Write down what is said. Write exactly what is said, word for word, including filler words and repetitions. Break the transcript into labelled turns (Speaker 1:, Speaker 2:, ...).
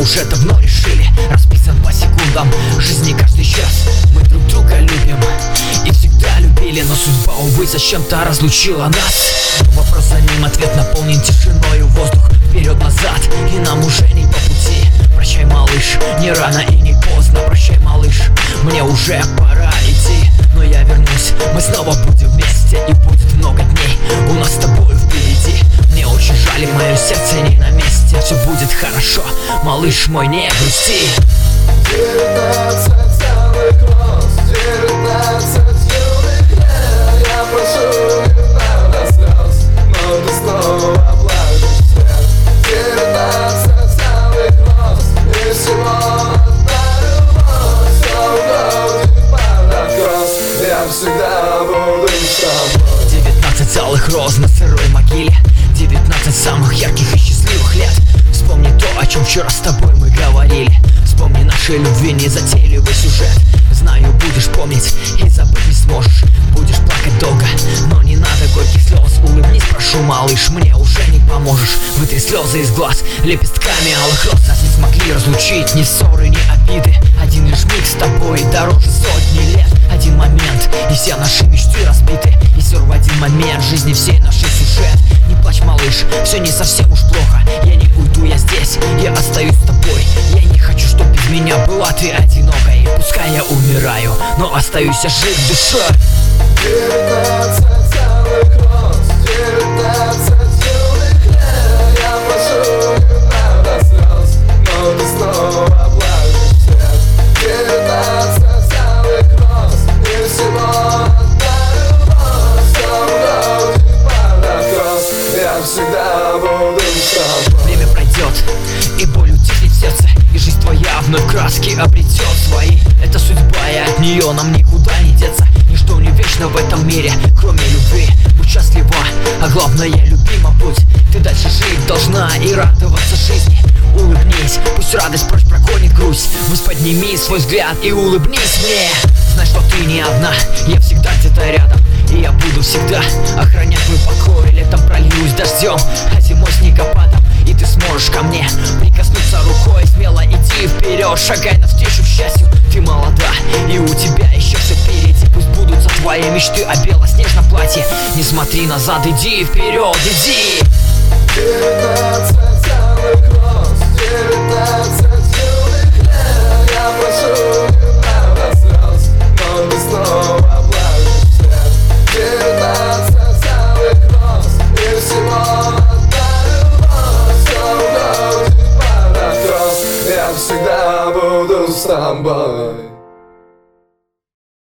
Speaker 1: уже давно решили, расписан по секундам жизни каждый час. Мы друг друга любим и всегда любили, но судьба, увы, зачем-то разлучила нас. Вопрос за ним, ответ наполнен тишиною. Воздух вперед-назад, и нам уже не по пути. Прощай, малыш, не рано и не поздно. Прощай, малыш, мне уже пора идти. Но я вернусь, мы снова будем вместе, и будет много дней у нас с тобой впереди. Мне очень жаль, и мое сердце не на месте. Все будет хорошо, малыш мой, не грусти.
Speaker 2: Девятнадцать целых роз, девятнадцать юных лет. Я прошу, не надо слез, но ты снова плачешь вслед. Девятнадцать целых роз, и всего одна любовь. Все уходит под откос, я всегда буду с тобой.
Speaker 1: Девятнадцать целых роз на сырой могиле, девятнадцать самых ярких и счастливых лет. Вспомни то, о чем вчера с тобой мы говорили. Вспомни нашей любви незатейливый сюжет. Знаю, будешь помнить и забыть не сможешь. Будешь плакать долго, но не надо горьких слез. Улыбнись, прошу, малыш, мне уже не поможешь. Вытри слезы из глаз лепестками алых роз. Нас не смогли разлучить ни ссоры, ни обиды. Один лишь миг с тобой дороже сотни лет. Один момент, и все наши мечты разбиты. И все в один момент жизни всей нашей сюжет. Не плачь, малыш, все не совсем уж плохо. Я не уйду, я здесь, я остаюсь с тобой. Я не хочу, чтоб без меня была ты одинокой. И пускай я умираю, но остаюсь я жив душой.
Speaker 2: Девятнадцать целых роз, девятнадцать юных лет. Я прошу, не надо слез, но ты снова плачешь вслед. Девятнадцать целых роз, и всего одна любовь. Все уходит под откос, я всегда буду с тобой.
Speaker 1: Время пройдет, и боль утихнет в сердце, и жизнь твоя вновь краски обретет свои. Это судьба, и от нее нам никуда не деться. Ничто не вечно в этом мире, кроме любви. Будь счастлива, а главное, любима будь. Ты дальше жить должна и радоваться жизни. Улыбнись, пусть радость прочь прогонит грусть. Пусть подними свой взгляд и улыбнись мне. Знай, что ты не одна, я всегда где-то рядом. И я буду всегда охранять твой покой. Летом прольюсь дождем, а зимой снегопадом. И ты сможешь ко мне прикоснуться рукой. Смело иди вперед, шагай навстречу к счастью. Ты молода, и у тебя еще все впереди. Пусть будут твои мечты о белоснежном платье. Не смотри назад, иди вперед, иди.
Speaker 2: Девятнадцать